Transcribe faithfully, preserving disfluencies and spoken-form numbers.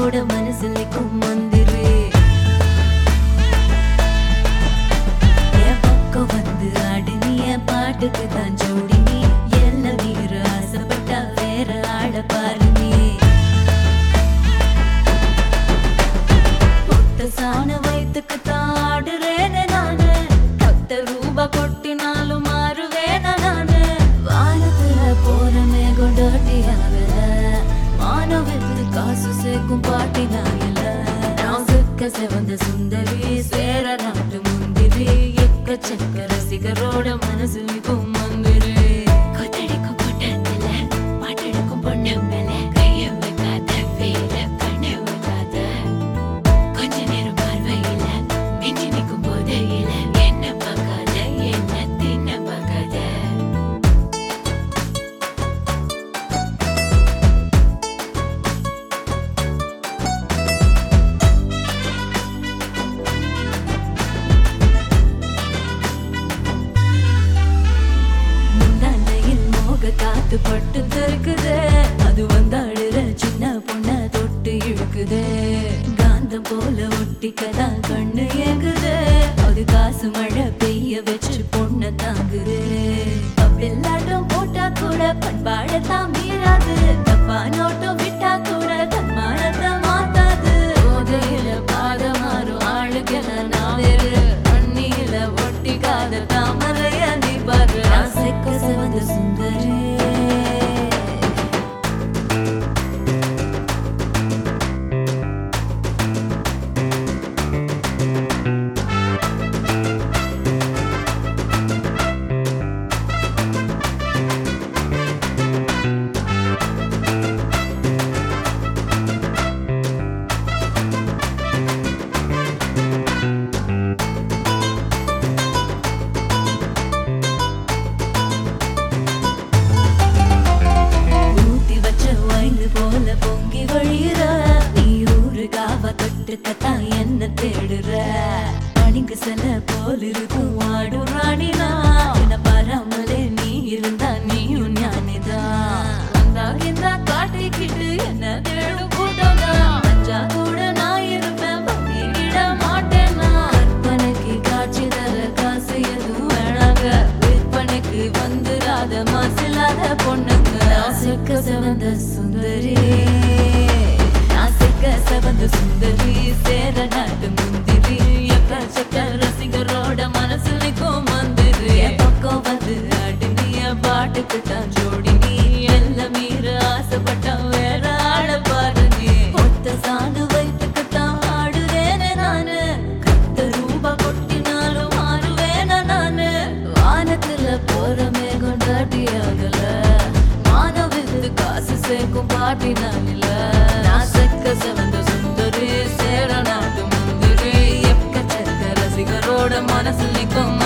ரசிகரோட மனசில் நிற்கும் மந்திரி என் பக்கம் வந்து ஆடு நீ என் பாட்டுக்கு தான் ஜோடி நீ எல்ல மீற ஆசைப்பட்டா வேற ஆட பாரு நீ பொட்ட சாண வயிற்றுக்கு தான் ஆடுறேன்னு நானு பத்து ரூபா கொட்டினாலும் மாறுவேன நானு வானத்துல போற மேகம் டர்ட்டி ஆகல மானம் வித்து காசு சேர்க்கும் பாட்டி நாயில நான் சிக்க செவந்த சுந்தரி சேர நாட்டு முந்திரி எக்கச்சக்க ரசிகரோட மனசில் நிற்கும் மந்திரி கொத்தடிக்கும் பொட்டத்துல பாட்டெடுக்கும் பொண்ணு மேல கைய வைக்காத வேற பண்ண வைக்காத கொஞ்ச நேரம் பார்வையில மிஞ்சி நிற்கும் போதையில என்ன பார்க்காத என்ன தின்ன பார்க்காத காத்து பட்டு தெருக்குதே அது வந்தாடுற சின்ன பொண்ண தொட்டு இழுக்குதே காந்தம் போல ஒட்டிக்கதான் கண்ணு ஏங்குதே அது காசு மழை பெய்ய வச்சு பொண்ண தாங்குதே அப்படில்லாட்டம் போட்டா கூட பண்பாடத்தான் மீறாது தப்பா நோட்டம் விட்டா கூட தன்மானத்தை மாத்தாது போதையில பாத மாறும் ஆளுக்கென நான் வேறு அண்ணியில ஒட்டிக்காத தாமரைய நீ பாரு ஆசைக்கு சிவந்த சுந்தரி போல பொங்கி வழியிற நீ ஊரு காவ தொட்டுக்கத்தான் என்ன தேடுற பணிக்கு செல்ல போல் இருக்கும் ஆடு ராணினா என்ன பாராமலே நீ இருந்தா நீயும் ஞானிதான் அந்தாகிந்தா காட்டிக்கிட்டு என்ன தேடும் கூட்டம்தான் அஞ்சா கூட நான் இருப்பேன் பத்தி விட மாட்டேன்னா கற்பனைக்கு காட்சி தர காசு எதுவும் வேணாங்க விற்பனைக்கு வந்துடாத மாசில்லாத பொண்ணுங்க ஆசைக்க செவந்த சுந்தரி ஆசைக்க செவந்த சுந்தரி சேர நாட்டு முந்திரி எக்கச்சக்க ரசிகரோட மனசில் நிற்கும் மந்திரி என் பக்கம் வந்து ஆடு நீ என் பாட்டுக்கு தான் ஜோடி நீ எல்ல மீற ஆசைப்பட்டா வேற ஆட பாரு நீ ஒத்த சாணு வயிற்றுக்கு தான் ஆடுவேன நானு கத்த ரூபா கொட்டினாலும் மாறுவேன நானு வானத்துல போற மேகம் டாட்டி ஆகல காசு சேர்க்கும் பாட்டி நான் இல்ல நான் செக்க செவந்த சுந்தரி சேர நாட்டு முந்திரி எக்கச்சக்க ரசிகரோட மனசில் நிற்கும்